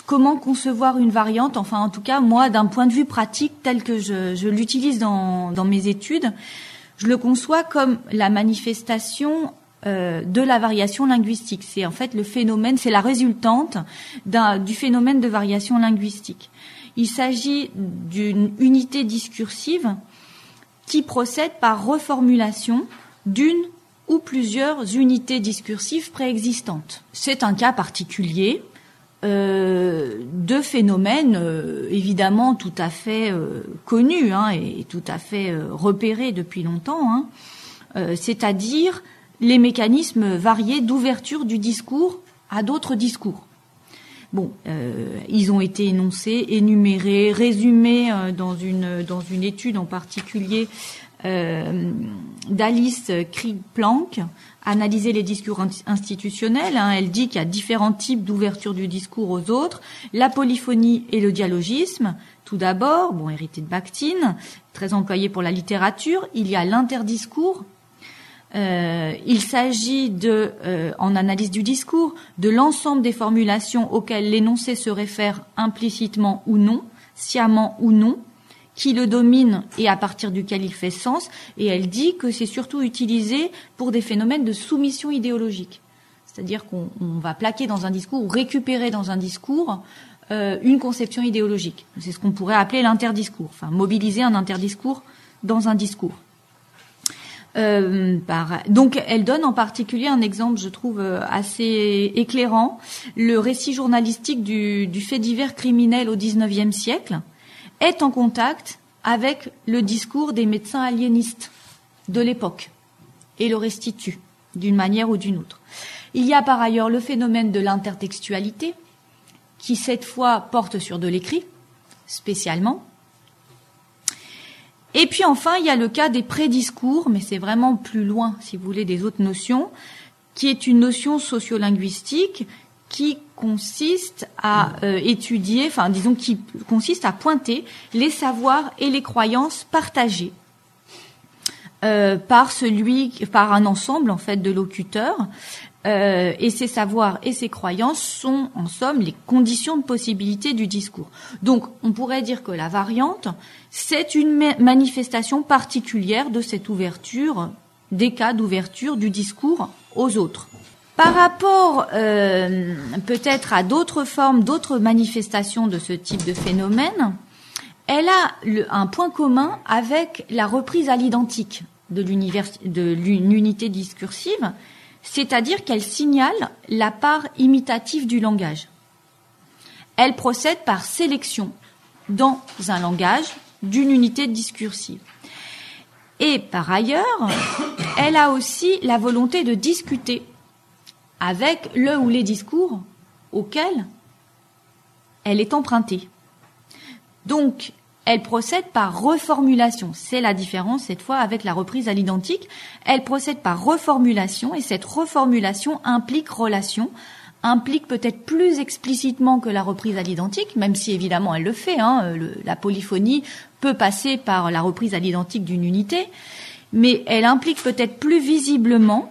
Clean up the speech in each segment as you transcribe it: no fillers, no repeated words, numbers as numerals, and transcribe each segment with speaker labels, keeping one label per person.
Speaker 1: comment concevoir une variante, enfin en tout cas moi d'un point de vue pratique tel que je l'utilise dans mes études, je le conçois comme la manifestation de la variation linguistique. C'est en fait le phénomène, c'est la résultante du phénomène de variation linguistique. Il s'agit d'une unité discursive qui procède par reformulation d'une ou plusieurs unités discursives préexistantes. C'est un cas particulier de phénomène évidemment tout à fait connu et tout à fait repéré depuis longtemps, c'est-à-dire les mécanismes variés d'ouverture du discours à d'autres discours. Bon, ils ont été énoncés, énumérés, résumés dans une étude en particulier d'Alice Krieg-Planck, analyser les discours institutionnels. Elle dit qu'il y a différents types d'ouverture du discours aux autres. La polyphonie et le dialogisme, tout d'abord, hérité de Bakhtin, très employé pour la littérature. Il y a l'interdiscours. Il s'agit en analyse du discours, de l'ensemble des formulations auxquelles l'énoncé se réfère implicitement ou non, sciemment ou non, qui le domine et à partir duquel il fait sens, et elle dit que c'est surtout utilisé pour des phénomènes de soumission idéologique. C'est-à-dire qu'on va plaquer dans un discours ou récupérer dans un discours une conception idéologique. C'est ce qu'on pourrait appeler l'interdiscours, enfin mobiliser un interdiscours dans un discours. Donc elle donne en particulier un exemple, je trouve, assez éclairant, le récit journalistique du fait divers criminel au XIXe siècle est en contact avec le discours des médecins aliénistes de l'époque et le restitue d'une manière ou d'une autre. Il y a par ailleurs le phénomène de l'intertextualité qui cette fois porte sur de l'écrit spécialement. Et puis enfin, il y a le cas des prédiscours, mais c'est vraiment plus loin, si vous voulez, des autres notions, qui est une notion sociolinguistique qui consiste à étudier, qui consiste à pointer les savoirs et les croyances partagées par un ensemble en fait de locuteurs. Et ces savoirs et ces croyances sont en somme les conditions de possibilité du discours. Donc on pourrait dire que la variante, c'est une manifestation particulière de cette ouverture, des cas d'ouverture du discours aux autres. Par rapport peut-être à d'autres formes, d'autres manifestations de ce type de phénomène, elle a un point commun avec la reprise à l'identique de l'unité discursive, c'est-à-dire qu'elle signale la part imitative du langage. Elle procède par sélection dans un langage d'une unité discursive. Et par ailleurs, elle a aussi la volonté de discuter avec le ou les discours auxquels elle est empruntée. Donc, elle procède par reformulation. C'est la différence, cette fois, avec la reprise à l'identique. Elle procède par reformulation, et cette reformulation implique relation, implique peut-être plus explicitement que la reprise à l'identique, même si évidemment elle le fait. La polyphonie peut passer par la reprise à l'identique d'une unité, mais elle implique peut-être plus visiblement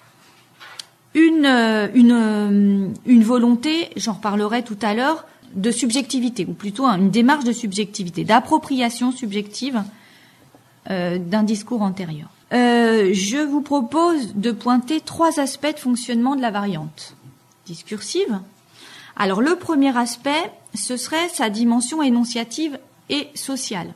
Speaker 1: une volonté, j'en reparlerai tout à l'heure, de subjectivité, ou plutôt une démarche de subjectivité, d'appropriation subjective d'un discours antérieur. Je vous propose de pointer 3 aspects de fonctionnement de la variante discursive. Alors le premier aspect, ce serait sa dimension énonciative et sociale.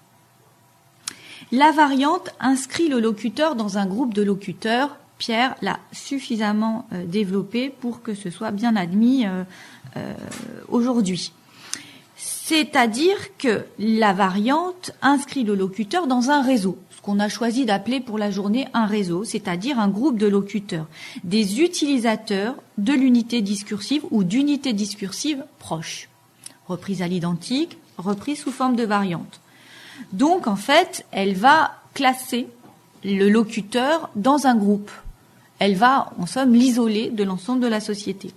Speaker 1: La variante inscrit le locuteur dans un groupe de locuteurs. Pierre l'a suffisamment développé pour que ce soit bien admis aujourd'hui. C'est-à-dire que la variante inscrit le locuteur dans un réseau, ce qu'on a choisi d'appeler pour la journée un réseau, c'est-à-dire un groupe de locuteurs, des utilisateurs de l'unité discursive ou d'unités discursives proches. Reprise à l'identique, reprise sous forme de variante. Donc, en fait, elle va classer le locuteur dans un groupe. Elle va, en somme, l'isoler de l'ensemble de la société.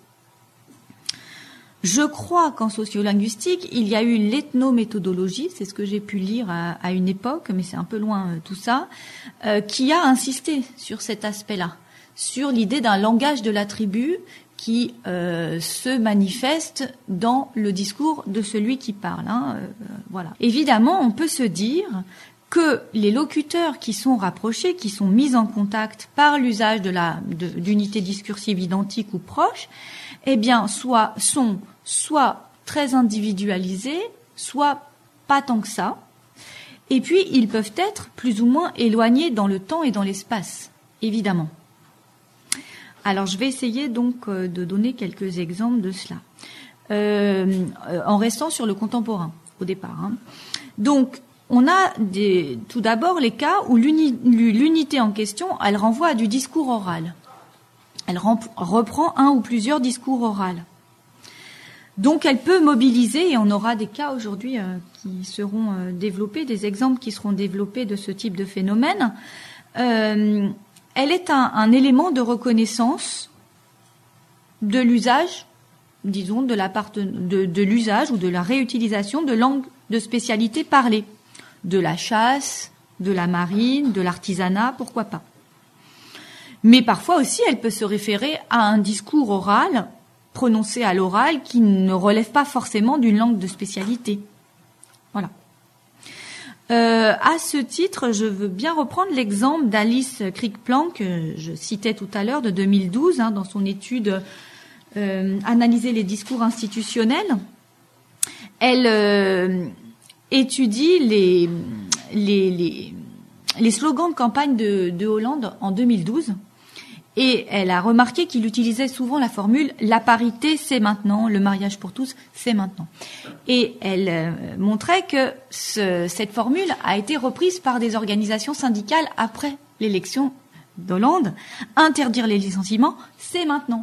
Speaker 1: Je crois qu'en sociolinguistique, il y a eu l'ethnométhodologie, c'est ce que j'ai pu lire à une époque, mais c'est un peu loin tout ça, qui a insisté sur cet aspect-là, sur l'idée d'un langage de la tribu qui se manifeste dans le discours de celui qui parle. Voilà. Évidemment, on peut se dire que les locuteurs qui sont rapprochés, qui sont mis en contact par l'usage d'unités discursives identiques ou proches, eh bien, sont soit très individualisés, soit pas tant que ça. Et puis, ils peuvent être plus ou moins éloignés dans le temps et dans l'espace, évidemment. Alors, je vais essayer donc de donner quelques exemples de cela, en restant sur le contemporain au départ. Donc, on a tout d'abord les cas où l'unité en question, elle renvoie à du discours oral. Elle reprend un ou plusieurs discours oraux. Donc, elle peut mobiliser, et on aura des cas aujourd'hui qui seront développés, des exemples qui seront développés de ce type de phénomène. Elle est un élément de reconnaissance de l'usage, disons, de l'usage ou de la réutilisation de langues de spécialité parlée, de la chasse, de la marine, de l'artisanat, pourquoi pas. Mais parfois aussi, elle peut se référer à un discours oral, prononcé à l'oral, qui ne relève pas forcément d'une langue de spécialité. Voilà. À ce titre, je veux bien reprendre l'exemple d'Alice Cridge-Plank, que je citais tout à l'heure, de 2012, dans son étude Analyser les discours institutionnels. Elle étudie les slogans de campagne de Hollande en 2012. Et elle a remarqué qu'il utilisait souvent la formule « la parité, c'est maintenant, le mariage pour tous, c'est maintenant ». Et elle montrait que cette formule a été reprise par des organisations syndicales après l'élection d'Hollande. Interdire les licenciements, c'est maintenant.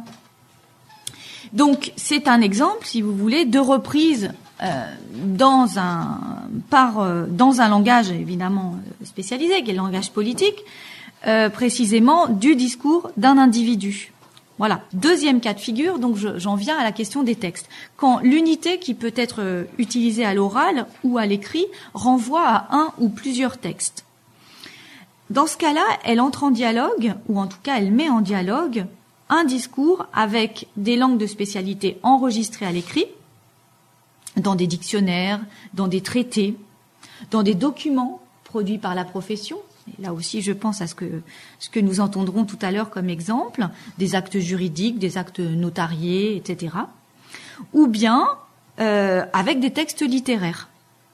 Speaker 1: Donc, c'est un exemple, si vous voulez, de reprise dans un langage évidemment spécialisé, qui est le langage politique, précisément du discours d'un individu. Voilà. Deuxième cas de figure, donc j'en viens à la question des textes. Quand l'unité qui peut être utilisée à l'oral ou à l'écrit renvoie à un ou plusieurs textes. Dans ce cas-là, elle entre en dialogue, ou en tout cas elle met en dialogue, un discours avec des langues de spécialité enregistrées à l'écrit, dans des dictionnaires, dans des traités, dans des documents produits par la profession. Et là aussi, je pense à ce que nous entendrons tout à l'heure comme exemple, des actes juridiques, des actes notariés, etc. Ou bien avec des textes littéraires.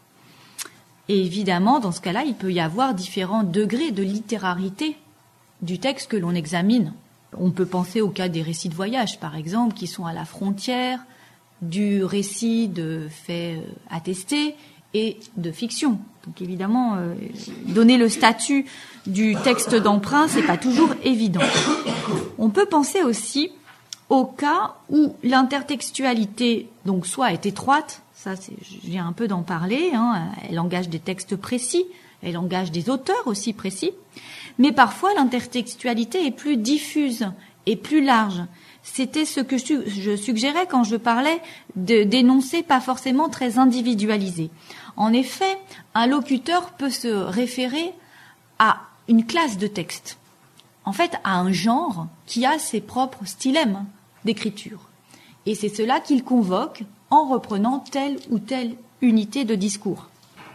Speaker 1: Et évidemment, dans ce cas-là, il peut y avoir différents degrés de littérarité du texte que l'on examine. On peut penser au cas des récits de voyage, par exemple, qui sont à la frontière du récit de faits attestés et de fiction. Donc évidemment, donner le statut du texte d'emprunt, c'est pas toujours évident. On peut penser aussi au cas où l'intertextualité, donc soit est étroite, ça je viens un peu d'en parler, elle engage des textes précis, elle engage des auteurs aussi précis, mais parfois l'intertextualité est plus diffuse et plus large. C'était ce que je suggérais quand je parlais d'énoncés pas forcément très individualisés. En effet, un locuteur peut se référer à une classe de texte, en fait à un genre qui a ses propres stylèmes d'écriture. Et c'est cela qu'il convoque en reprenant telle ou telle unité de discours.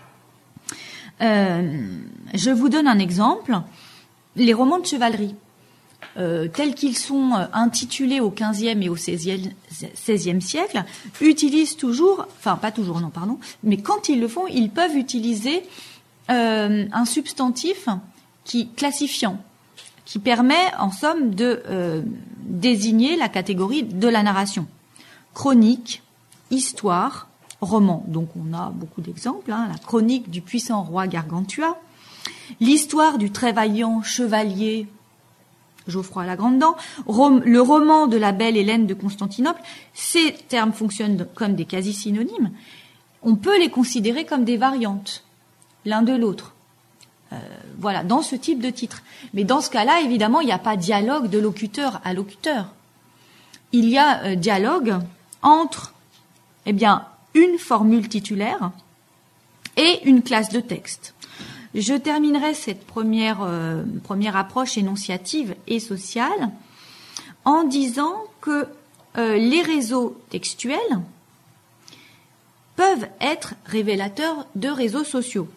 Speaker 1: Je vous donne un exemple. Les romans de chevalerie, tels qu'ils sont intitulés au XVe et au XVIe siècle, utilisent toujours, enfin pas toujours, non, pardon, mais quand ils le font, ils peuvent utiliser un substantif classifiant, qui permet en somme de désigner la catégorie de la narration. Chronique, histoire, roman. Donc on a beaucoup d'exemples, la chronique du puissant roi Gargantua, l'histoire du très vaillant chevalier Geoffroy Lagrandan, le roman de la belle Hélène de Constantinople. Ces termes fonctionnent comme des quasi-synonymes. On peut les considérer comme des variantes, l'un de l'autre. Voilà, dans ce type de titre. Mais dans ce cas-là, évidemment, il n'y a pas dialogue de locuteur à locuteur. Il y a dialogue entre, une formule titulaire et une classe de texte. Je terminerai cette première approche énonciative et sociale en disant que les réseaux textuels peuvent être révélateurs de réseaux sociaux.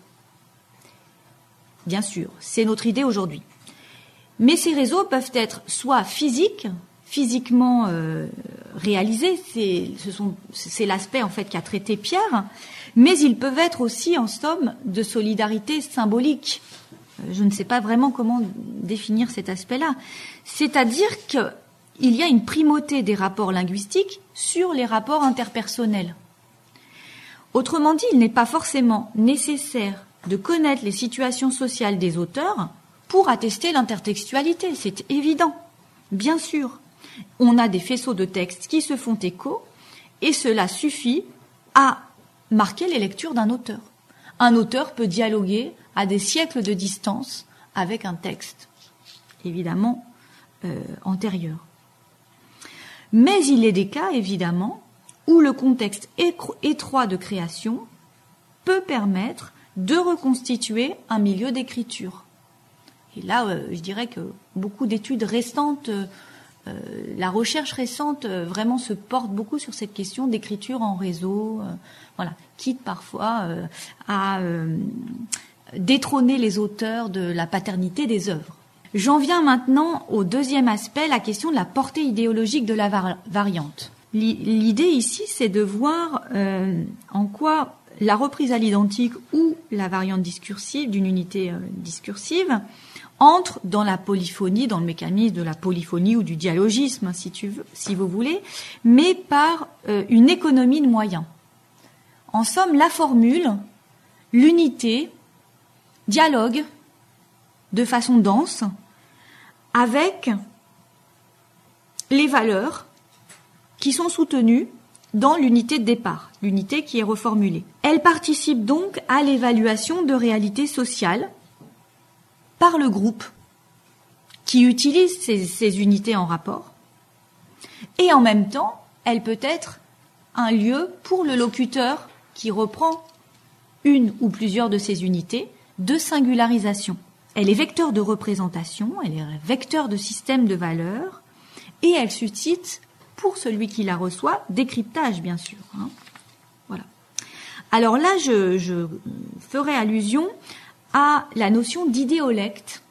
Speaker 1: Bien sûr, c'est notre idée aujourd'hui. Mais ces réseaux peuvent être soit physiquement réalisés, c'est l'aspect en fait qu'a traité Pierre, mais ils peuvent être aussi en somme de solidarité symbolique. Je ne sais pas vraiment comment définir cet aspect-là. C'est-à-dire qu'il y a une primauté des rapports linguistiques sur les rapports interpersonnels. Autrement dit, il n'est pas forcément nécessaire de connaître les situations sociales des auteurs pour attester l'intertextualité, c'est évident. Bien sûr, on a des faisceaux de textes qui se font écho et cela suffit à marquer les lectures d'un auteur. Un auteur peut dialoguer à des siècles de distance avec un texte, évidemment, antérieur. Mais il est des cas, évidemment, où le contexte étroit de création peut permettre de reconstituer un milieu d'écriture. Et là, je dirais que beaucoup d'études récentes, la recherche récente vraiment se porte beaucoup sur cette question d'écriture en réseau, voilà, quitte parfois à détrôner les auteurs de la paternité des œuvres. J'en viens maintenant au deuxième aspect, la question de la portée idéologique de la variante. L'idée ici, c'est de voir en quoi la reprise à l'identique ou la variante discursive d'une unité discursive entre dans la polyphonie, dans le mécanisme de la polyphonie ou du dialogisme, si vous voulez, mais par une économie de moyens. En somme, la formule, l'unité, dialogue de façon dense avec les valeurs qui sont soutenues dans l'unité de départ, l'unité qui est reformulée. Elle participe donc à l'évaluation de réalités sociales par le groupe qui utilise ces unités en rapport. Et en même temps, elle peut être un lieu pour le locuteur qui reprend une ou plusieurs de ces unités de singularisation. Elle est vecteur de représentation, elle est vecteur de système de valeurs et elle suscite, pour celui qui la reçoit, décryptage, bien sûr. Voilà. Alors là, je ferai allusion à la notion d'idéolecte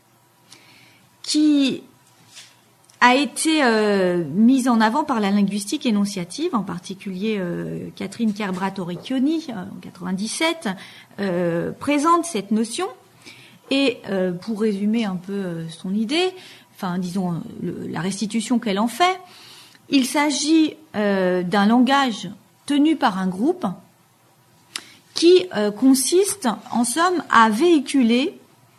Speaker 1: qui a été mise en avant par la linguistique énonciative, en particulier Catherine Kerbrat-Orecchioni, en 97, présente cette notion. Et pour résumer un peu son idée, enfin disons la restitution qu'elle en fait, il s'agit d'un langage tenu par un groupe qui consiste, en somme, à véhiculer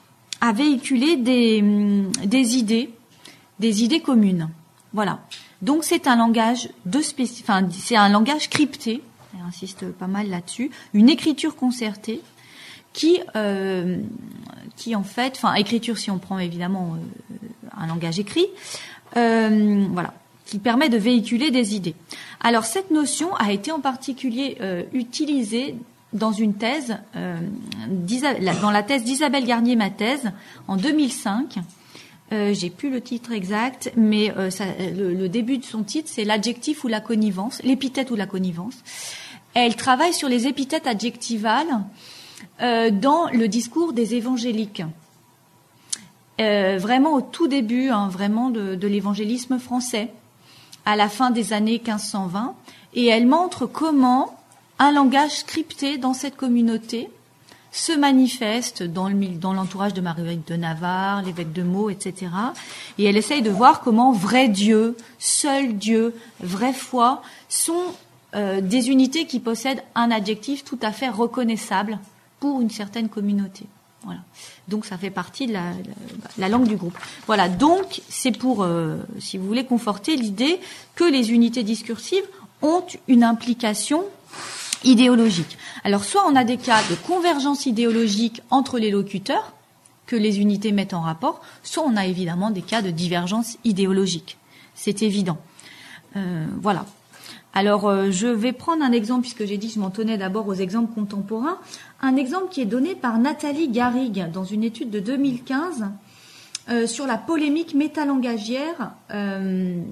Speaker 1: des idées communes. Voilà. Donc c'est un langage c'est un langage crypté. J'insiste pas mal là-dessus. Une écriture concertée qui en fait, enfin écriture si on prend évidemment un langage écrit, voilà, qui permet de véhiculer des idées. Alors cette notion a été en particulier utilisée dans une thèse, dans la thèse d'Isabelle Garnier-Mathèse en 2005. J'ai plus le titre exact, mais le début de son titre, c'est l'adjectif ou la connivence, l'épithète ou la connivence. Elle travaille sur les épithètes adjectivales dans le discours des évangéliques. Vraiment au tout début, vraiment de l'évangélisme français, à la fin des années 1520, et elle montre comment un langage scripté dans cette communauté se manifeste dans l'entourage de Marie de Navarre, l'évêque de Meaux, etc. Et elle essaye de voir comment vrai Dieu, seul Dieu, vraie foi sont des unités qui possèdent un adjectif tout à fait reconnaissable pour une certaine communauté. Voilà. Donc ça fait partie de la langue du groupe. Voilà. Donc c'est pour, si vous voulez, conforter l'idée que les unités discursives ont une implication idéologique. Alors soit on a des cas de convergence idéologique entre les locuteurs que les unités mettent en rapport, soit on a évidemment des cas de divergence idéologique. C'est évident. Voilà. Alors je vais prendre un exemple, puisque j'ai dit que je m'en tenais d'abord aux exemples contemporains, un exemple qui est donné par Nathalie Garrigue dans une étude de 2015 sur la polémique métalangagière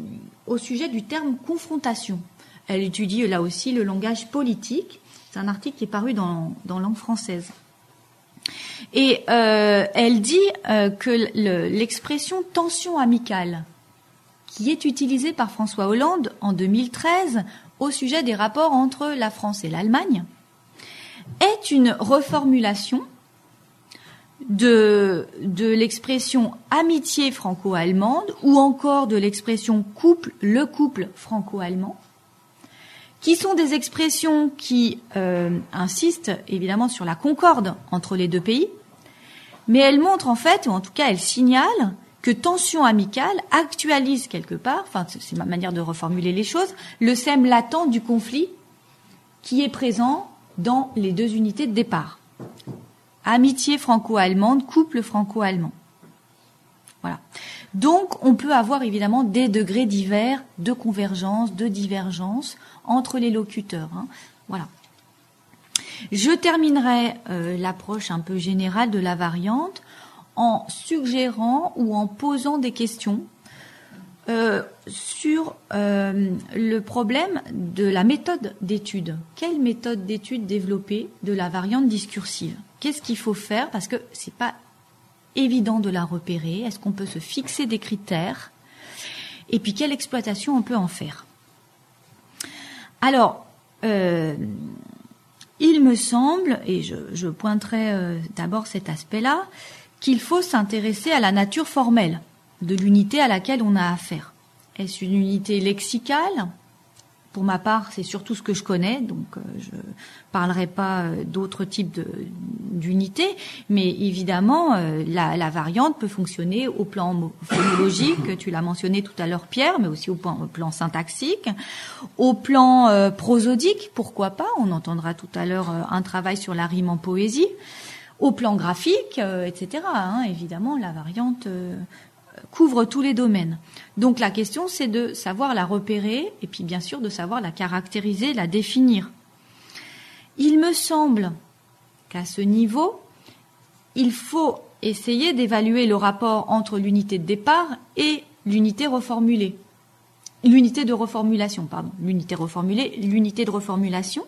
Speaker 1: au sujet du terme confrontation. Elle étudie là aussi le langage politique. C'est un article qui est paru dans Langue française. Et elle dit que l'expression tension amicale, qui est utilisée par François Hollande en 2013 au sujet des rapports entre la France et l'Allemagne, est une reformulation de l'expression amitié franco-allemande ou encore de l'expression le couple franco-allemand, qui sont des expressions qui insistent évidemment sur la concorde entre les deux pays, mais elles montrent en fait, ou en tout cas elles signalent, que tension amicale actualise quelque part, enfin c'est ma manière de reformuler les choses, le sème latent du conflit qui est présent dans les deux unités de départ. Amitié franco-allemande, couple franco-allemand. Voilà. Donc, on peut avoir évidemment des degrés divers de convergence, de divergence entre les locuteurs. Voilà. Je terminerai l'approche un peu générale de la variante en suggérant ou en posant des questions sur le problème de la méthode d'étude. Quelle méthode d'étude développer de la variante discursive ? Qu'est-ce qu'il faut faire ? Parce que c'est pas évident de la repérer. Est-ce qu'on peut se fixer des critères ? Et puis, quelle exploitation on peut en faire ? Alors, il me semble, et je pointerai d'abord cet aspect-là, qu'il faut s'intéresser à la nature formelle de l'unité à laquelle on a affaire. Est-ce une unité lexicale ? Pour ma part, c'est surtout ce que je connais, donc je parlerai pas d'autres types d'unités, mais évidemment, la variante peut fonctionner au plan phonologique, tu l'as mentionné tout à l'heure Pierre, mais aussi au plan syntaxique, au plan prosodique, pourquoi pas, on entendra tout à l'heure un travail sur la rime en poésie, au plan graphique, etc. Évidemment, la variante couvre tous les domaines. Donc la question, c'est de savoir la repérer et puis bien sûr de savoir la caractériser, la définir. Il me semble qu'à ce niveau, il faut essayer d'évaluer le rapport entre l'unité de départ et l'unité reformulée. L'unité de reformulation, pardon. L'unité reformulée, l'unité de reformulation.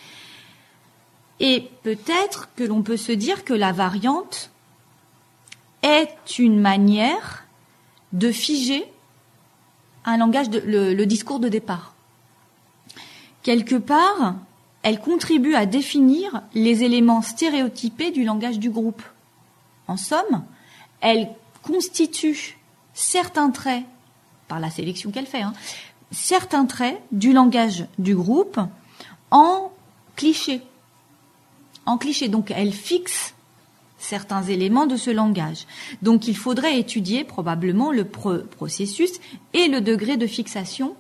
Speaker 1: Et peut-être que l'on peut se dire que la variante est une manière de figer un langage, le discours de départ. Quelque part, elle contribue à définir les éléments stéréotypés du langage du groupe. En somme, elle constitue certains traits, par la sélection qu'elle fait, certains traits du langage du groupe en cliché. En cliché, donc elle fixe certains éléments de ce langage. Donc il faudrait étudier probablement le processus et le degré de fixation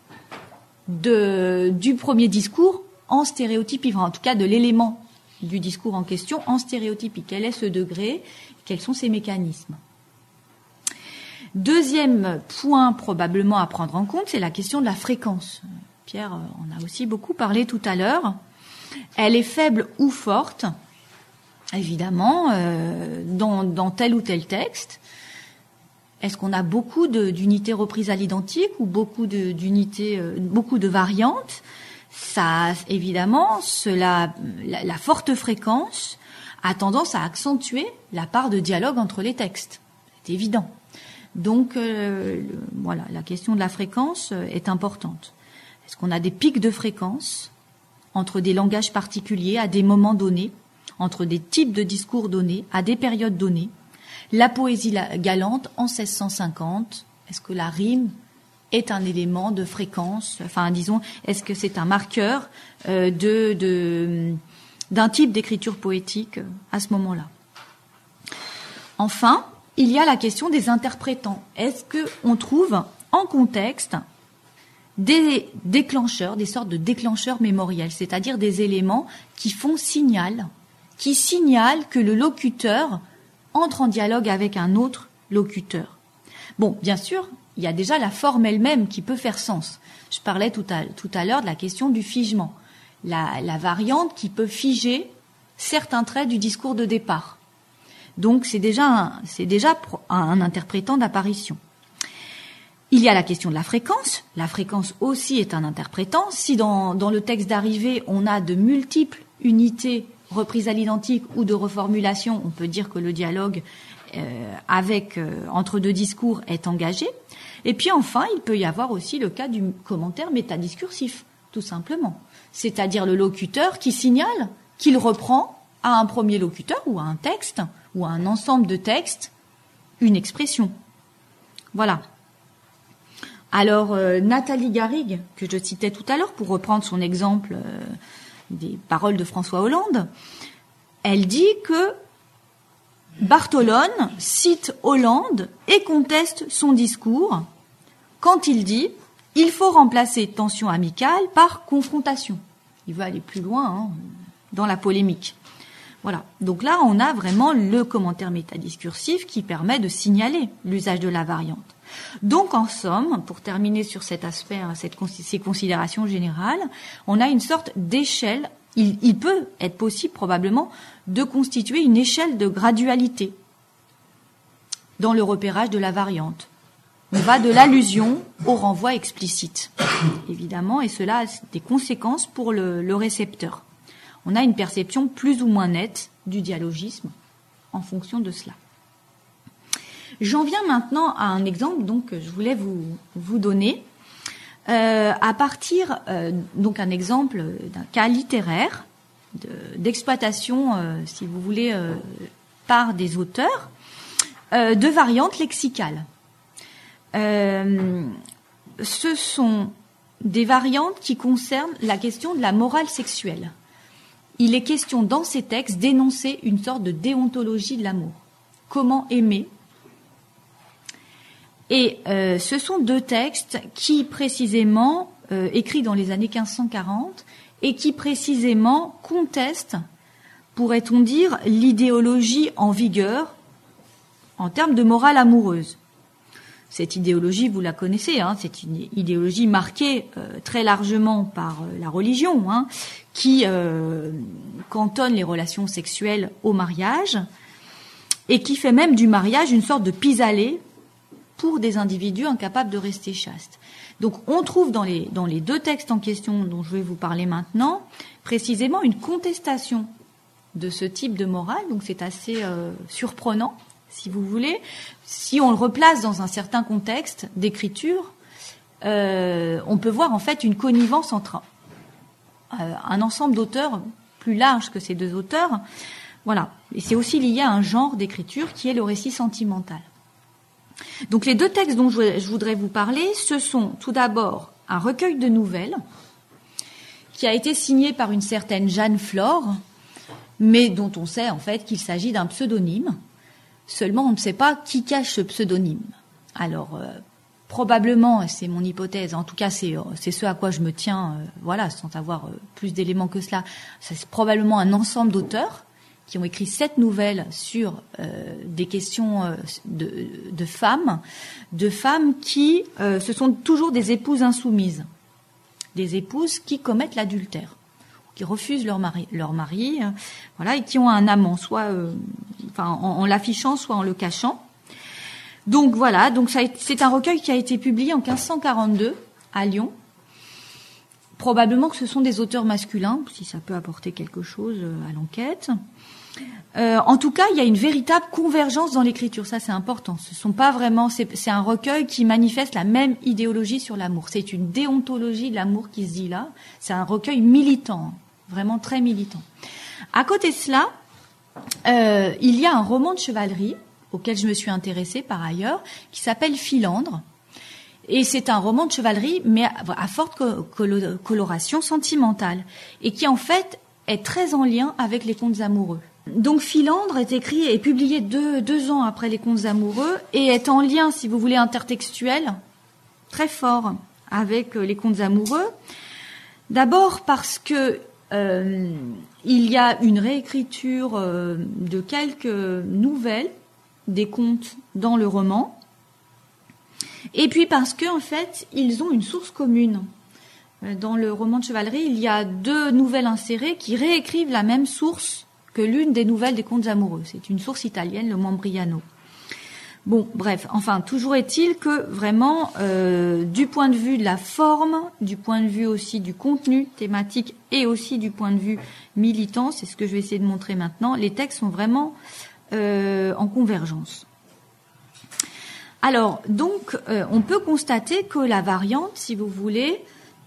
Speaker 1: du premier discours en stéréotypie, en tout cas de l'élément du discours en question en stéréotypie. Quel est ce degré ? Quels sont ces mécanismes ? Deuxième point probablement à prendre en compte, c'est la question de la fréquence. Pierre en a aussi beaucoup parlé tout à l'heure. Elle est faible ou forte, évidemment, dans tel ou tel texte. Est-ce qu'on a beaucoup d'unités reprises à l'identique ou beaucoup d'unités, beaucoup de variantes ? Ça, évidemment, la forte fréquence a tendance à accentuer la part de dialogue entre les textes. C'est évident. Donc, voilà, la question de la fréquence est importante. Est-ce qu'on a des pics de fréquence entre des langages particuliers à des moments donnés, entre des types de discours donnés, à des périodes données? La poésie galante en 1650, est-ce que la rime est un élément de fréquence? Enfin, disons, est-ce que c'est un marqueur d'un type d'écriture poétique à ce moment-là? Enfin, il y a la question des interprétants. Est-ce qu'on trouve en contexte des déclencheurs, des sortes de déclencheurs mémoriels, c'est-à-dire des éléments qui signalent que le locuteur entre en dialogue avec un autre locuteur. Bon, bien sûr, il y a déjà la forme elle-même qui peut faire sens. Je parlais tout à l'heure de la question du figement. La variante qui peut figer certains traits du discours de départ. Donc c'est déjà un interprétant d'apparition. Il y a la question de la fréquence. La fréquence aussi est un interprétant. Si dans le texte d'arrivée, on a de multiples unités reprises à l'identique ou de reformulation, on peut dire que le dialogue entre deux discours est engagé. Et puis enfin, il peut y avoir aussi le cas du commentaire métadiscursif, tout simplement. C'est-à-dire le locuteur qui signale qu'il reprend à un premier locuteur ou à un texte ou à un ensemble de textes une expression. Voilà. Alors, Nathalie Garrigue, que je citais tout à l'heure pour reprendre son exemple des paroles de François Hollande, elle dit que Bartholone cite Hollande et conteste son discours quand il dit « Il faut remplacer tension amicale par confrontation ». Il veut aller plus loin dans la polémique. Voilà. Donc là, on a vraiment le commentaire métadiscursif qui permet de signaler l'usage de la variante. Donc, en somme, pour terminer sur cet aspect, ces considérations générales, on a une sorte d'échelle. Il peut être possible, probablement, de constituer une échelle de gradualité dans le repérage de la variante. On va de l'allusion au renvoi explicite, évidemment, et cela a des conséquences pour le récepteur. On a une perception plus ou moins nette du dialogisme en fonction de cela. J'en viens maintenant à un exemple donc, que je voulais vous donner, à partir donc un exemple d'un cas littéraire d'exploitation, si vous voulez, par des auteurs, de variantes lexicales. Ce sont des variantes qui concernent la question de la morale sexuelle. Il est question dans ces textes d'énoncer une sorte de déontologie de l'amour. Comment aimer ? Et ce sont deux textes qui précisément, écrits dans les années 1540, et qui précisément contestent, pourrait-on dire, l'idéologie en vigueur en termes de morale amoureuse. Cette idéologie, vous la connaissez, c'est une idéologie marquée très largement par la religion, qui cantonne les relations sexuelles au mariage et qui fait même du mariage une sorte de pis-aller pour des individus incapables de rester chastes. Donc on trouve dans les deux textes en question dont je vais vous parler maintenant, précisément une contestation de ce type de morale, donc c'est assez surprenant, si vous voulez. Si on le replace dans un certain contexte d'écriture, on peut voir en fait une connivence entre un ensemble d'auteurs plus large que ces deux auteurs. Voilà. Et c'est aussi lié à un genre d'écriture qui est le récit sentimental. Donc les deux textes dont je voudrais vous parler, ce sont tout d'abord un recueil de nouvelles qui a été signé par une certaine Jeanne Flore, mais dont on sait en fait qu'il s'agit d'un pseudonyme. Seulement, on ne sait pas qui cache ce pseudonyme. Alors, probablement, et c'est mon hypothèse, en tout cas c'est ce à quoi je me tiens, sans avoir plus d'éléments que cela, c'est probablement un ensemble d'auteurs qui ont écrit 7 nouvelles sur des questions de femmes qui ce sont toujours des épouses insoumises, des épouses qui commettent l'adultère, qui refusent leur mari, et qui ont un amant, soit en l'affichant, soit en le cachant. Donc voilà, c'est un recueil qui a été publié en 1542 à Lyon. Probablement que ce sont des auteurs masculins, si ça peut apporter quelque chose à l'enquête. En tout cas, il y a une véritable convergence dans l'écriture, ça c'est important. Ce sont pas vraiment, c'est un recueil qui manifeste la même idéologie sur l'amour. C'est une déontologie de l'amour qui se dit là. C'est un recueil militant, vraiment très militant. À côté de cela, il y a un roman de chevalerie auquel je me suis intéressée par ailleurs, qui s'appelle Philandre. Et c'est un roman de chevalerie, mais à forte coloration sentimentale, et qui en fait est très en lien avec les contes amoureux. Donc Philandre est écrit et publié deux ans après les contes amoureux, et est en lien, si vous voulez, intertextuel, très fort avec les contes amoureux. D'abord parce que il y a une réécriture de quelques nouvelles des contes dans le roman, et puis parce que en fait ils ont une source commune. Dans le roman de chevalerie, il y a 2 nouvelles insérées qui réécrivent la même source que l'une des nouvelles des contes amoureux. C'est une source italienne, le Membriano. Bon, bref, enfin, toujours est-il que vraiment, du point de vue de la forme, du point de vue aussi du contenu thématique et aussi du point de vue militant, c'est ce que je vais essayer de montrer maintenant, les textes sont vraiment en convergence. Alors, donc, on peut constater que la variante, si vous voulez,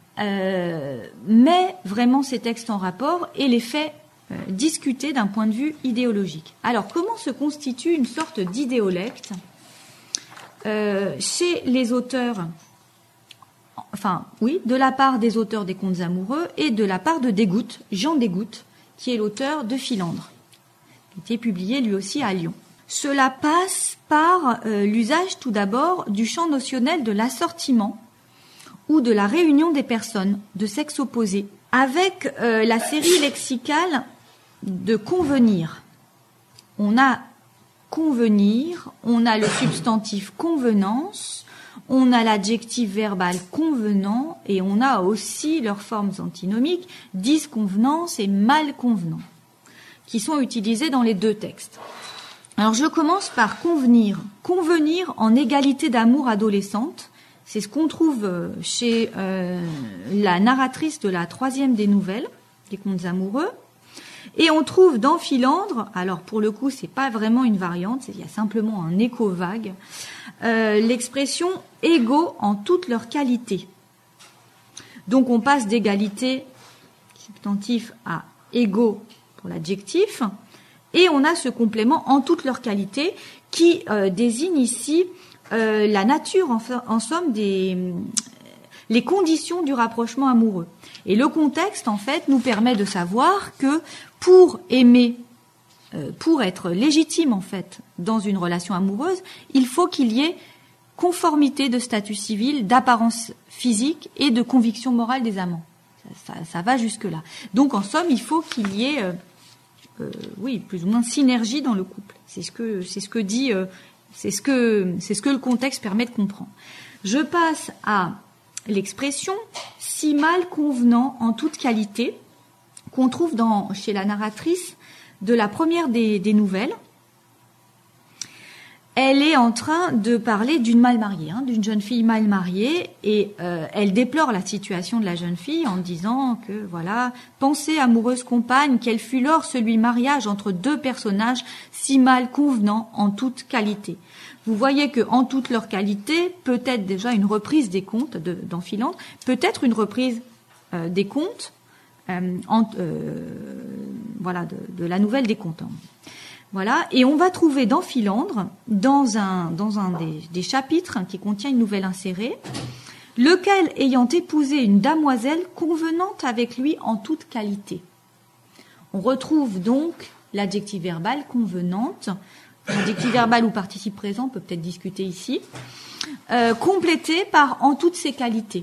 Speaker 1: met vraiment ces textes en rapport et les fait discuter d'un point de vue idéologique. Alors, comment se constitue une sorte d'idéolecte chez les auteurs, enfin, oui, de la part des auteurs des contes amoureux et de la part de Desgouttes, Jean Desgouttes, qui est l'auteur de Philandre, qui a été publié lui aussi à Lyon. Cela passe par l'usage tout d'abord du champ notionnel de l'assortiment ou de la réunion des personnes de sexe opposé, avec la série lexicale de convenir. On a convenir, on a le substantif convenance, on a l'adjectif verbal convenant et on a aussi leurs formes antinomiques disconvenance et malconvenant qui sont utilisées dans les deux textes. Alors je commence par convenir. Convenir en égalité d'amour adolescente, c'est ce qu'on trouve chez la narratrice de la 3e des nouvelles, des contes amoureux. Et on trouve dans Philandre, alors pour le coup c'est pas vraiment une variante, il y a simplement un écho vague, l'expression égaux en toutes leurs qualités. Donc on passe d'égalité substantif à égaux pour l'adjectif, et on a ce complément en toutes leurs qualités qui désigne ici la nature, en somme, les conditions du rapprochement amoureux. Et le contexte, en fait, nous permet de savoir que pour aimer, pour être légitime, en fait, dans une relation amoureuse, il faut qu'il y ait conformité de statut civil, d'apparence physique et de conviction morale des amants. Ça va jusque-là. Donc, en somme, il faut qu'il y ait, oui, plus ou moins synergie dans le couple. C'est ce que dit, c'est ce que le contexte permet de comprendre. Je passe à l'expression si mal convenant en toute qualité qu'on trouve chez la narratrice de la première des nouvelles. Elle est en train de parler d'une mal mariée, d'une jeune fille mal mariée, et elle déplore la situation de la jeune fille en disant que voilà, pensée amoureuse compagne, quel fut lors celui mariage entre deux personnages si mal convenant en toute qualité. Vous voyez que en toutes leurs qualités, peut-être déjà une reprise des contes dans Philandre, peut-être une reprise des contes, voilà, de la nouvelle des contes. Voilà, et on va trouver dans Philandre, dans un des chapitres qui contient une nouvelle insérée, lequel ayant épousé une damoiselle convenante avec lui en toute qualité. On retrouve donc l'adjectif verbal convenante. L'adjectif verbal ou participe présent, on peut peut-être discuter ici, complété par en toutes ses qualités.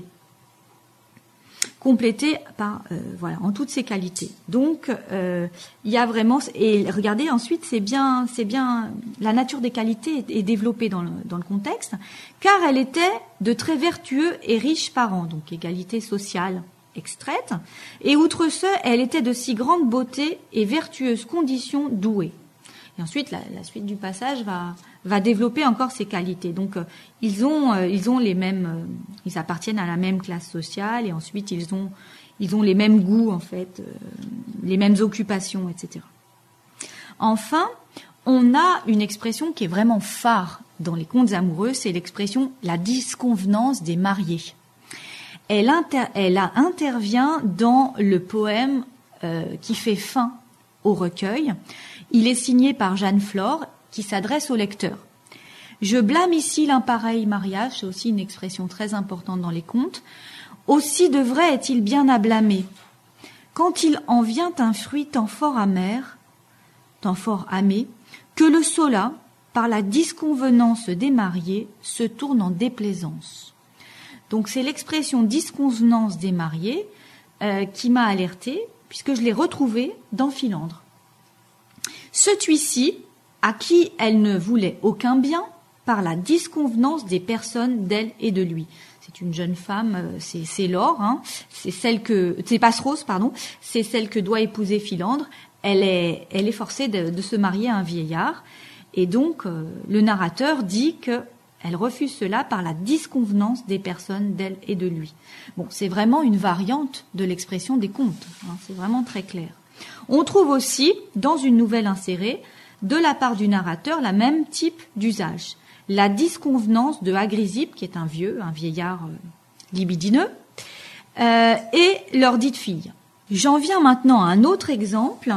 Speaker 1: Complété par voilà, en toutes ses qualités. Donc il y a vraiment, et regardez ensuite, c'est bien la nature des qualités est développée dans le contexte, car elle était de très vertueux et riches parents, donc égalité sociale extraite, et outre ce, elle était de si grande beauté et vertueuse condition douée. Et ensuite, la suite du passage va développer encore ces qualités. Donc, ils ont les mêmes, ils appartiennent à la même classe sociale, et ensuite ils ont les mêmes goûts en fait, les mêmes occupations, etc. Enfin, on a une expression qui est vraiment phare dans les contes amoureux, c'est l'expression la disconvenance des mariés. Elle intervient dans le poème qui fait fin au recueil. Il est signé par Jeanne Flore, qui s'adresse au lecteur. Je blâme ici l'impareil mariage, c'est aussi une expression très importante dans les contes. Aussi de vrai est-il bien à blâmer. Quand il en vient un fruit tant fort amer, tant fort amé, que le sola, par la disconvenance des mariés, se tourne en déplaisance. Donc c'est l'expression disconvenance des mariés qui m'a alertée, puisque je l'ai retrouvée dans Philandre. Celui-ci, à qui elle ne voulait aucun bien, par la disconvenance des personnes d'elle et de lui. C'est une jeune femme, c'est Laure, c'est Passerose, pardon, c'est celle que doit épouser Philandre. Elle est forcée de se marier à un vieillard, Et donc, le narrateur dit qu'elle refuse cela par la disconvenance des personnes d'elle et de lui. Bon, c'est vraiment une variante de l'expression des contes, hein, c'est vraiment très clair. On trouve aussi, dans une nouvelle insérée, de la part du narrateur, la même type d'usage. La disconvenance de Agrisippe, qui est un vieillard libidineux, et leur dite fille. J'en viens maintenant à un autre exemple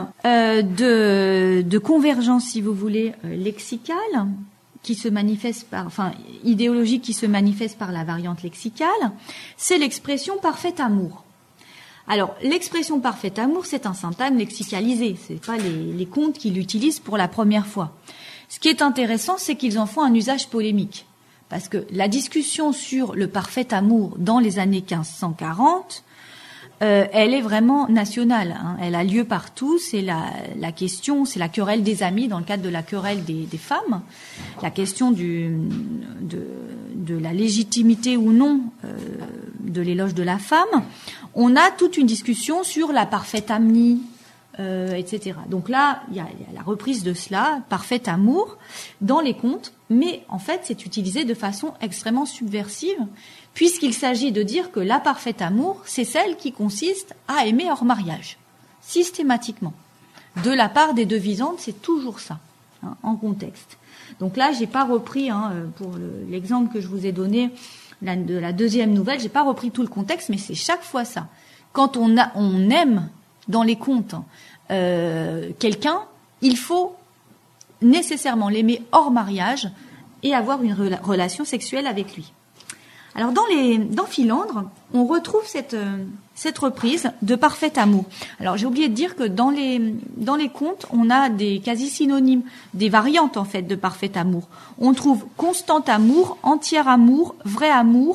Speaker 1: de convergence, si vous voulez, lexicale, qui se manifeste idéologique qui se manifeste par la variante lexicale. C'est l'expression parfait amour. Alors, l'expression parfait amour, c'est un syntagme lexicalisé. C'est pas les contes qui l'utilisent pour la première fois. Ce qui est intéressant, c'est qu'ils en font un usage polémique. Parce que la discussion sur le parfait amour dans les années 1540, elle est vraiment nationale, hein. Elle a lieu partout. C'est la question, c'est la querelle des amis dans le cadre de la querelle des femmes. La question de la légitimité ou non de l'éloge de la femme. On a toute une discussion sur la parfaite amie, etc. Donc là, il y a la reprise de cela, parfait amour, dans les contes, mais en fait, c'est utilisé de façon extrêmement subversive, puisqu'il s'agit de dire que la parfaite amour, c'est celle qui consiste à aimer hors mariage, systématiquement. De la part des devisantes, c'est toujours ça, hein, en contexte. Donc là, j'ai pas repris, pour l'exemple que je vous ai donné de la deuxième nouvelle, j'ai pas repris tout le contexte, mais c'est chaque fois ça. Quand on aime dans les contes quelqu'un, il faut nécessairement l'aimer hors mariage et avoir une relation sexuelle avec lui. Alors dans Philandre, on retrouve cette reprise de parfait amour. Alors j'ai oublié de dire que dans les contes, on a des quasi-synonymes, des variantes en fait de parfait amour. On trouve constant amour, entier amour, vrai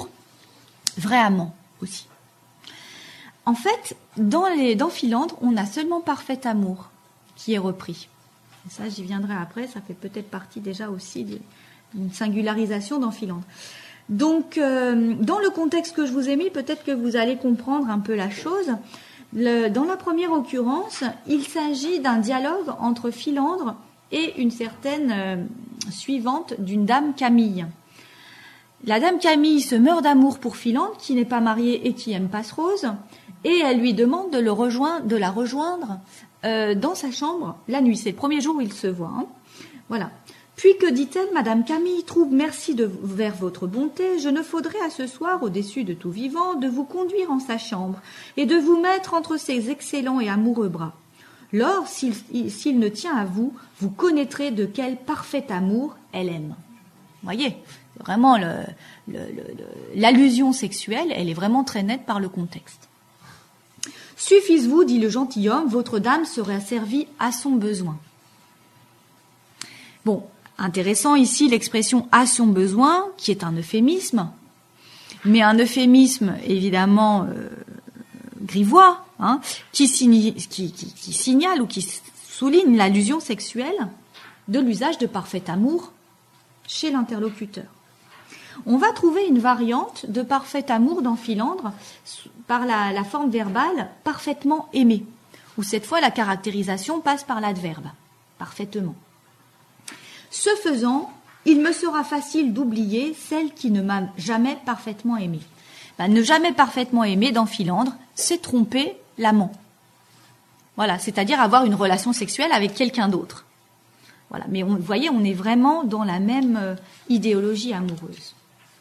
Speaker 1: amant aussi. En fait, dans Philandre, on a seulement parfait amour qui est repris. Et ça, j'y viendrai après, ça fait peut-être partie déjà aussi d'une singularisation dans Philandre. Donc, dans le contexte que je vous ai mis, peut-être que vous allez comprendre un peu la chose. Dans la première occurrence, il s'agit d'un dialogue entre Philandre et une certaine suivante d'une dame Camille. La dame Camille se meurt d'amour pour Philandre, qui n'est pas mariée et qui aime Passerose, et elle lui demande de la rejoindre dans sa chambre la nuit. C'est le premier jour où ils se voient. Hein. Voilà. Puis que dit-elle, Madame Camille, trouve merci vers votre bonté, je ne faudrait à ce soir, au-dessus de tout vivant, de vous conduire en sa chambre et de vous mettre entre ses excellents et amoureux bras. Lors, s'il ne tient à vous, vous connaîtrez de quel parfait amour elle aime. Vous voyez, vraiment l'allusion sexuelle, elle est vraiment très nette par le contexte. Suffise-vous, dit le gentilhomme, votre dame sera servie à son besoin. Bon, intéressant ici l'expression « à son besoin » qui est un euphémisme, mais un euphémisme évidemment grivois, hein, qui signale ou qui souligne l'allusion sexuelle de l'usage de parfait amour chez l'interlocuteur. On va trouver une variante de parfait amour dans Philandre par la forme verbale « parfaitement aimé », où cette fois la caractérisation passe par l'adverbe « parfaitement ». Ce faisant, il me sera facile d'oublier celle qui ne m'a jamais parfaitement aimé. Ne jamais parfaitement aimer dans Philandre, c'est tromper l'amant. Voilà, c'est-à-dire avoir une relation sexuelle avec quelqu'un d'autre. Voilà, mais vous voyez, on est vraiment dans la même idéologie amoureuse.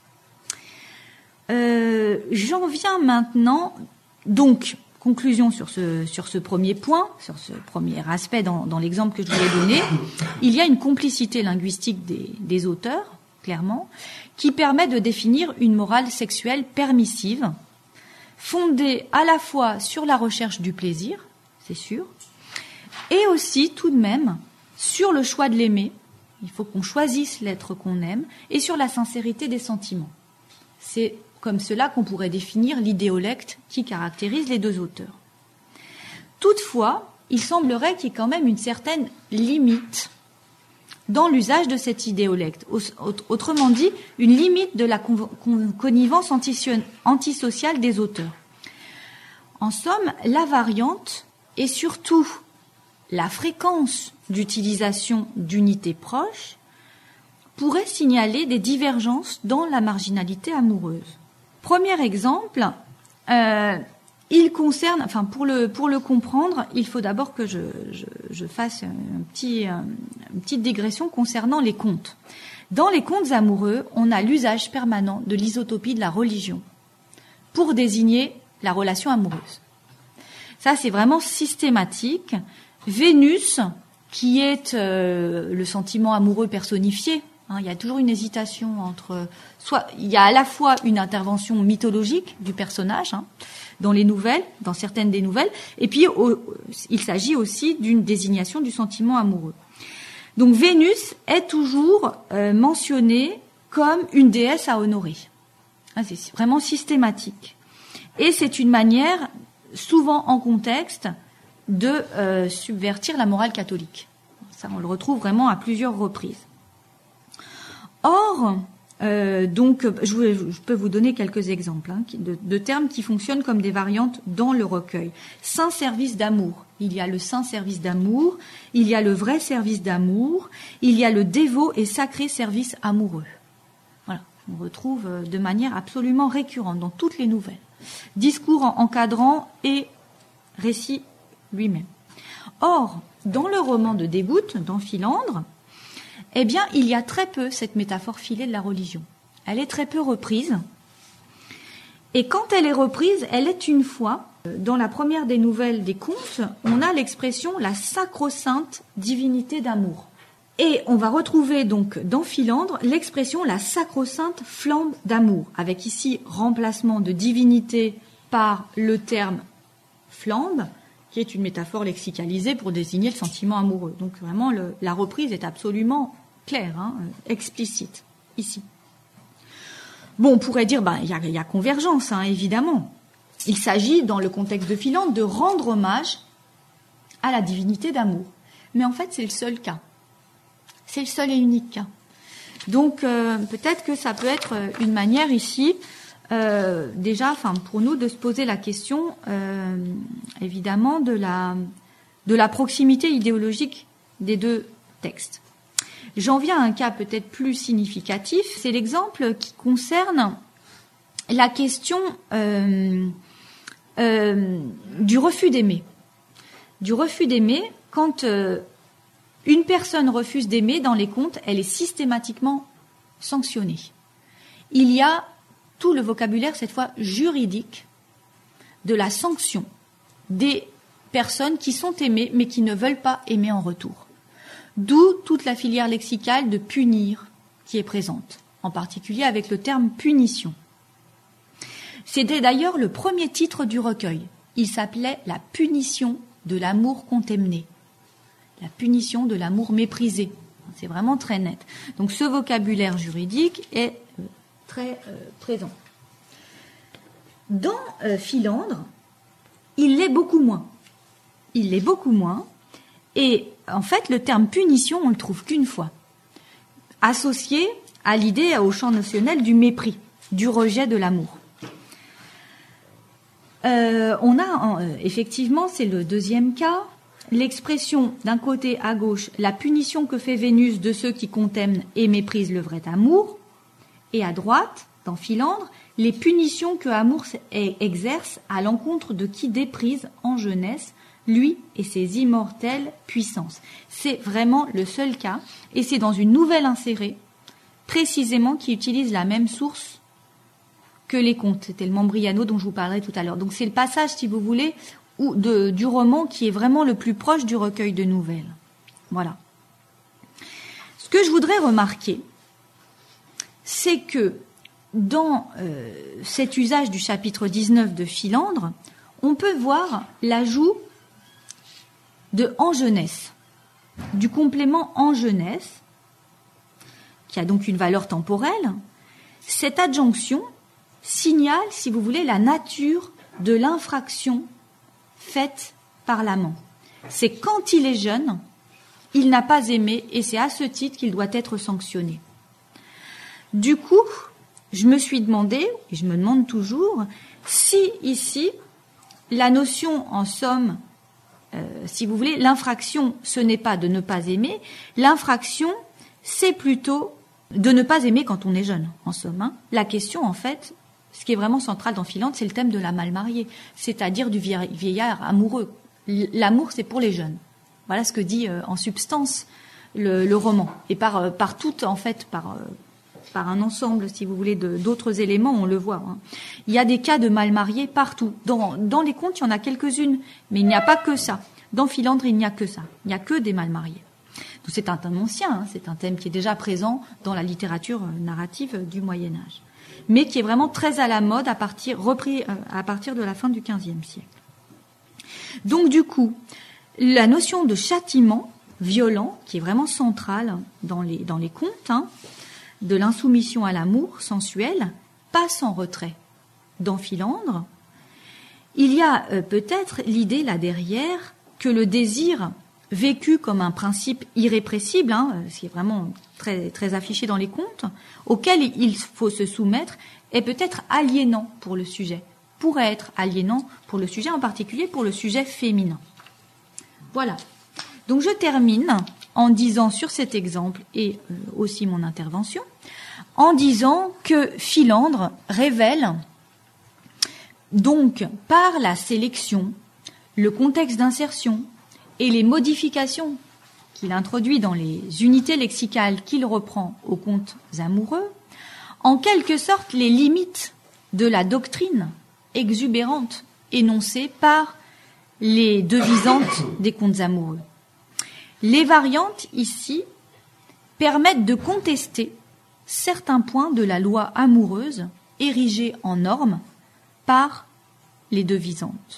Speaker 1: J'en viens maintenant, donc, conclusion sur ce premier point, sur ce premier aspect dans l'exemple que je vous ai donné. Il y a une complicité linguistique des auteurs, clairement, qui permet de définir une morale sexuelle permissive, fondée à la fois sur la recherche du plaisir, c'est sûr, et aussi, tout de même, sur le choix de l'aimer. Il faut qu'on choisisse l'être qu'on aime, et sur la sincérité des sentiments. C'est comme cela qu'on pourrait définir l'idéolecte qui caractérise les deux auteurs. Toutefois, il semblerait qu'il y ait quand même une certaine limite dans l'usage de cet idéolecte. Autrement dit, une limite de la connivence antisociale des auteurs. En somme, la variante et surtout la fréquence d'utilisation d'unités proches pourrait signaler des divergences dans la marginalité amoureuse. Premier exemple, il concerne, enfin pour le comprendre, il faut d'abord que je fasse une petite digression concernant les contes. Dans les contes amoureux, on a l'usage permanent de l'isotopie de la religion pour désigner la relation amoureuse. Ça, c'est vraiment systématique. Vénus, qui est le sentiment amoureux personnifié, il y a toujours une hésitation entre... Soit il y a à la fois une intervention mythologique du personnage, dans les nouvelles, dans certaines des nouvelles, et puis il s'agit aussi d'une désignation du sentiment amoureux. Donc Vénus est toujours mentionnée comme une déesse à honorer. C'est vraiment systématique. Et c'est une manière, souvent en contexte, de subvertir la morale catholique. Ça, on le retrouve vraiment à plusieurs reprises. Or, donc, je peux vous donner quelques exemples de termes qui fonctionnent comme des variantes dans le recueil. Saint service d'amour. Il y a le saint service d'amour, il y a le vrai service d'amour, il y a le dévot et sacré service amoureux. Voilà, on retrouve de manière absolument récurrente dans toutes les nouvelles. Discours encadrant et récit lui-même. Or, dans le roman de Déboute, dans Philandre, eh bien, il y a très peu cette métaphore filée de la religion. Elle est très peu reprise. Et quand elle est reprise, elle est une fois. Dans la première des nouvelles des contes, on a l'expression « la sacro-sainte divinité d'amour ». Et on va retrouver donc dans Philandre l'expression « la sacro-sainte flamme d'amour », avec ici remplacement de divinité par le terme « flamme », qui est une métaphore lexicalisée pour désigner le sentiment amoureux. Donc vraiment, la reprise est absolument claire, explicite, ici. Bon, on pourrait dire, il y a convergence, évidemment. Il s'agit, dans le contexte de Philandre, de rendre hommage à la divinité d'amour. Mais en fait, c'est le seul cas. C'est le seul et unique cas. Donc, peut-être que ça peut être une manière ici, déjà, pour nous, de se poser la question, évidemment, de la proximité idéologique des deux textes. J'en viens à un cas peut-être plus significatif. C'est l'exemple qui concerne la question du refus d'aimer. Du refus d'aimer, quand une personne refuse d'aimer dans les contes, elle est systématiquement sanctionnée. Il y a tout le vocabulaire, cette fois juridique, de la sanction des personnes qui sont aimées mais qui ne veulent pas aimer en retour. D'où toute la filière lexicale de punir qui est présente, en particulier avec le terme punition. C'était d'ailleurs le premier titre du recueil. Il s'appelait « La punition de l'amour contemné ». La punition de l'amour méprisé. C'est vraiment très net. Donc ce vocabulaire juridique est très présent. Dans Philandre, il l'est beaucoup moins. Il l'est beaucoup moins. Et en fait, le terme punition, on le trouve qu'une fois, associé à l'idée, au champ notionnel du mépris, du rejet de l'amour. On a effectivement, c'est le deuxième cas, l'expression d'un côté à gauche, la punition que fait Vénus de ceux qui contemnent et méprisent le vrai amour, et à droite, dans Philandre, les punitions que Amour exerce à l'encontre de qui déprise en jeunesse lui et ses immortelles puissances. C'est vraiment le seul cas, et c'est dans une nouvelle insérée, précisément, qui utilise la même source que les contes. C'était le Mambriano dont je vous parlerai tout à l'heure. Donc c'est le passage, si vous voulez, du roman qui est vraiment le plus proche du recueil de nouvelles. Voilà. Ce que je voudrais remarquer, c'est que dans cet usage du chapitre 19 de Philandre, on peut voir l'ajout de en jeunesse, du complément en jeunesse, qui a donc une valeur temporelle. Cette adjonction signale, si vous voulez, la nature de l'infraction faite par l'amant. C'est quand il est jeune, il n'a pas aimé, et c'est à ce titre qu'il doit être sanctionné. Du coup, je me suis demandé, et je me demande toujours, si ici, la notion, en somme, si vous voulez, l'infraction, ce n'est pas de ne pas aimer. L'infraction, c'est plutôt de ne pas aimer quand on est jeune, en somme. Hein. La question, en fait, ce qui est vraiment central dans Philandre, c'est le thème de la mal mariée, c'est-à-dire du vieillard amoureux. L'amour, c'est pour les jeunes. Voilà ce que dit en substance le roman. Et par tout, en fait, par un ensemble, si vous voulez, d'autres éléments, on le voit. Hein. Il y a des cas de mal mariés partout. Dans les contes, il y en a quelques-unes, mais il n'y a pas que ça. Dans Philandre, il n'y a que ça. Il n'y a que des mal mariés. Donc c'est un thème ancien, hein, c'est un thème qui est déjà présent dans la littérature narrative du Moyen-Âge, mais qui est vraiment très à la mode repris à partir de la fin du XVe siècle. Donc du coup, la notion de châtiment violent, qui est vraiment centrale dans les contes, hein, de l'insoumission à l'amour sensuel, passe en retrait. Dans Philandre, il y a peut-être l'idée là derrière que le désir vécu comme un principe irrépressible, hein, ce qui est vraiment très, très affiché dans les contes, auquel il faut se soumettre, est peut-être aliénant pour le sujet, pourrait être aliénant pour le sujet, en particulier pour le sujet féminin. Voilà. Donc je termine en disant sur cet exemple, et aussi mon intervention, en disant que Philandre révèle donc par la sélection, le contexte d'insertion, et les modifications qu'il introduit dans les unités lexicales qu'il reprend aux contes amoureux, en quelque sorte les limites de la doctrine exubérante énoncée par les devisantes des contes amoureux. Les variantes, ici, permettent de contester certains points de la loi amoureuse érigée en norme par les devisantes.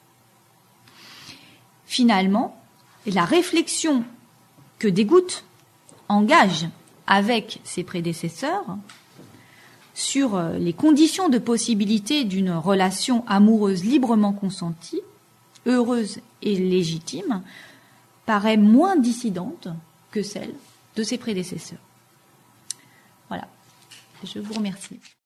Speaker 1: Finalement, la réflexion que Desgouttes engage avec ses prédécesseurs sur les conditions de possibilité d'une relation amoureuse librement consentie, heureuse et légitime, paraît moins dissidente que celle de ses prédécesseurs. Voilà, je vous remercie.